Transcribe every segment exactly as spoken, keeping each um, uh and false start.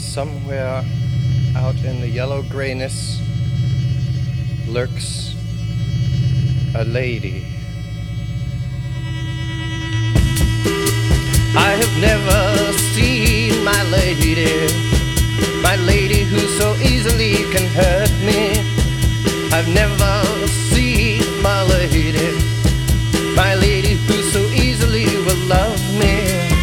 somewhere out in the yellow grayness lurks a lady. I have never seen my lady, my lady who so easily can hurt me. I've never seen my lady, my lady who so easily will love me.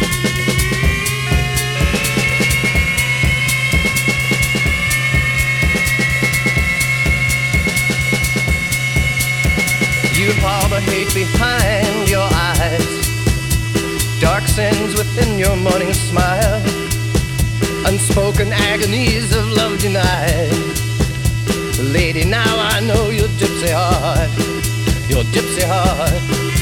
You harbor hate behind your eyes, dark sins within your morning smile, unspoken agonies of love denied. Lady, now I know your gypsy heart, your gypsy heart.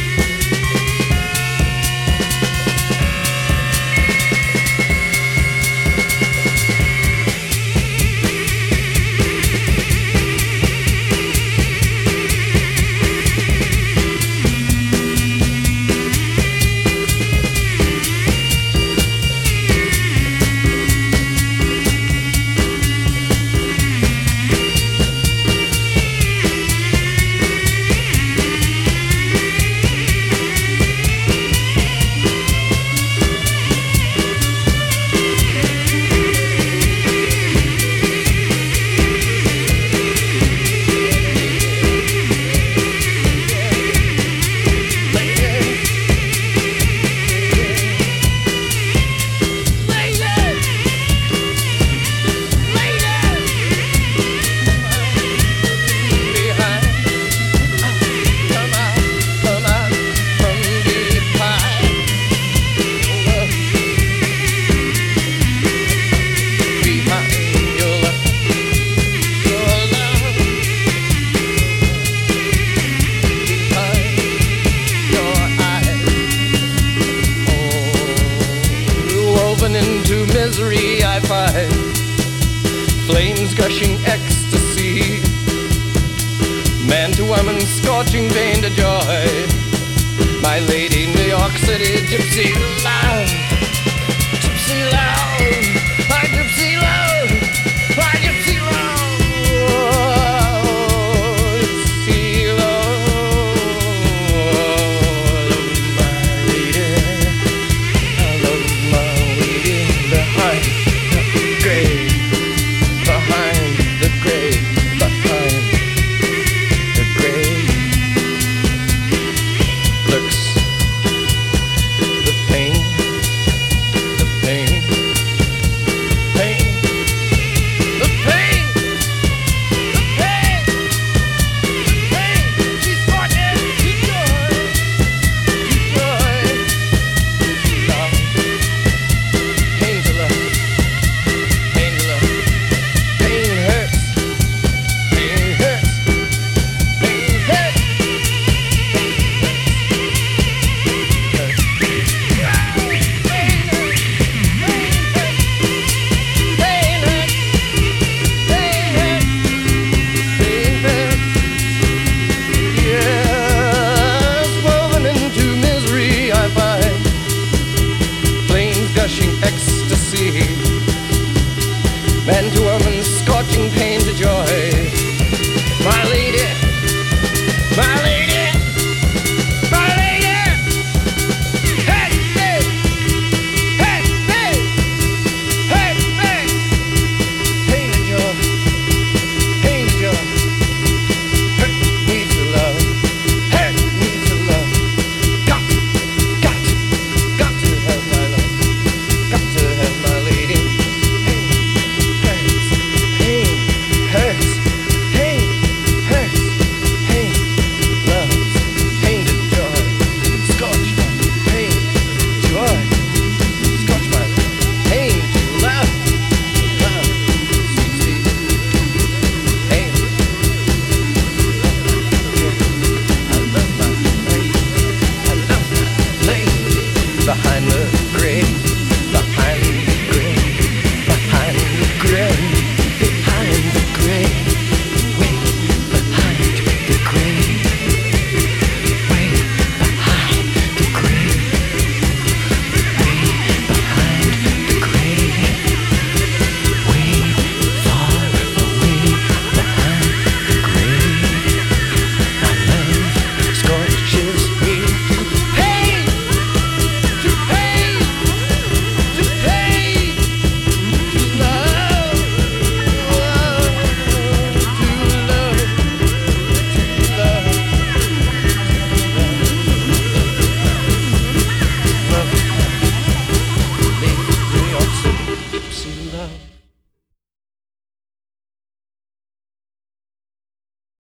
Into misery I find flames gushing ecstasy, man to woman scorching vein to joy. My lady, New York City gypsy love, gypsy love, my gypsy love, my gypsy love, gypsy love, my lady, I love my behind the grave, behind the grave, behind the grave lurks the pain, the pain, pain, the pain, the pain, the pain. She's fortunate, she's joy, she's joy, she's love. Pain to love, pain to love, pain hurts, pain hurts, pain hurts, ecstasy, man to